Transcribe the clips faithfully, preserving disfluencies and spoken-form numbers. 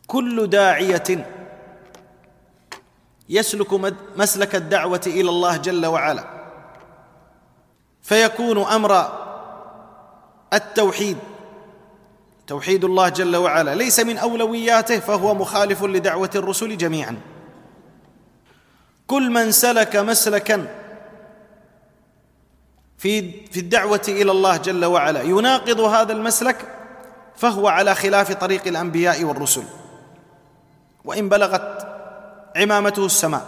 كل داعية يسلك مسلك الدعوة إلى الله جل وعلا فيكون أمر التوحيد توحيد الله جل وعلا ليس من أولوياته، فهو مخالف لدعوة الرسل جميعا. كل من سلك مسلكا في في الدعوة إلى الله جل وعلا يناقض هذا المسلك فهو على خلاف طريق الأنبياء والرسل، وإن بلغت عمامته السماء،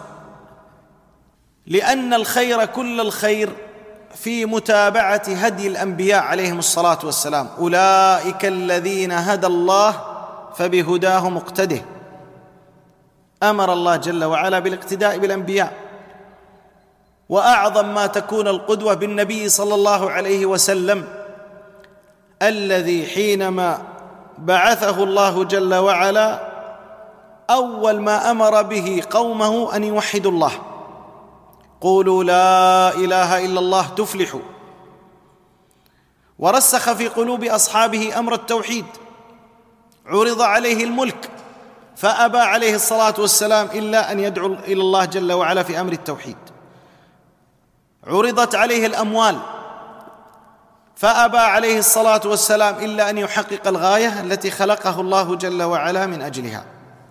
لأن الخير كل الخير في متابعة هدي الأنبياء عليهم الصلاة والسلام. أولئك الذين هدى الله فبهداه مقتده. أمر الله جل وعلا بالاقتداء بالأنبياء، وأعظم ما تكون القدوة بالنبي صلى الله عليه وسلم، الذي حينما بعثه الله جل وعلا أول ما أمر به قومه أن يوحدوا الله، قولوا لا إله إلا الله تفلحوا، ورسخ في قلوب أصحابه أمر التوحيد. عرض عليه الملك فأبى عليه الصلاة والسلام إلا أن يدعو إلى الله جل وعلا في أمر التوحيد. عرضت عليه الأموال فأبى عليه الصلاة والسلام إلا أن يحقق الغاية التي خلقه الله جل وعلا من أجلها.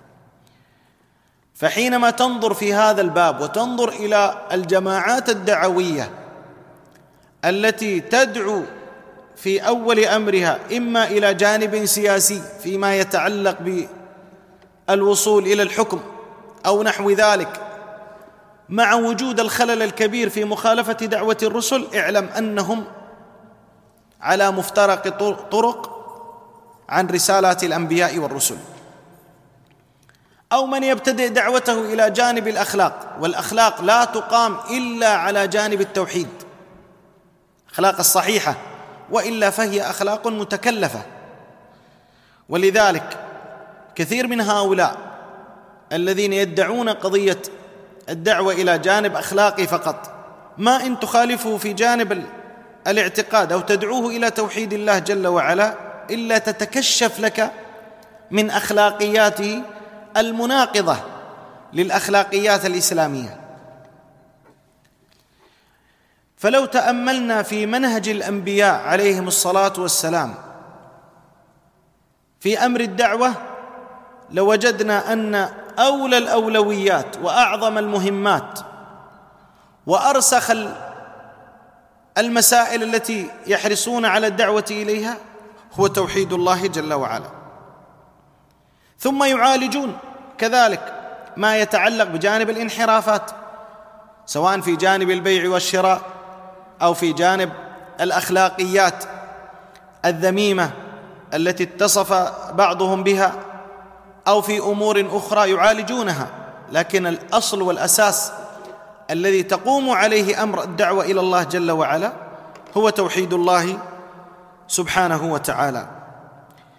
فحينما تنظر في هذا الباب وتنظر إلى الجماعات الدعوية التي تدعو في أول أمرها إما إلى جانب سياسي فيما يتعلق بالوصول إلى الحكم أو نحو ذلك، مع وجود الخلل الكبير في مخالفة دعوة الرسل، اعلم أنهم على مفترق طرق عن رسالات الأنبياء والرسل. أو من يبتدئ دعوته إلى جانب الأخلاق، والأخلاق لا تقام إلا على جانب التوحيد، أخلاق الصحيحة، وإلا فهي أخلاق متكلفة. ولذلك كثير من هؤلاء الذين يدعون قضية الدعوة إلى جانب أخلاقي فقط، ما إن تخالفه في جانب الاعتقاد أو تدعوه إلى توحيد الله جل وعلا إلا تتكشف لك من أخلاقياته المناقضة للأخلاقيات الإسلامية. فلو تأملنا في منهج الأنبياء عليهم الصلاة والسلام في أمر الدعوة لوجدنا أن أولى الأولويات وأعظم المهمات وأرسخ المسائل التي يحرصون على الدعوة إليها هو توحيد الله جل وعلا. ثم يعالجون كذلك ما يتعلق بجانب الانحرافات، سواء في جانب البيع والشراء أو في جانب الأخلاقيات الذميمة التي اتصف بعضهم بها، أو في أمور أخرى يعالجونها. لكن الأصل والأساس الذي تقوم عليه أمر الدعوة إلى الله جل وعلا هو توحيد الله سبحانه وتعالى.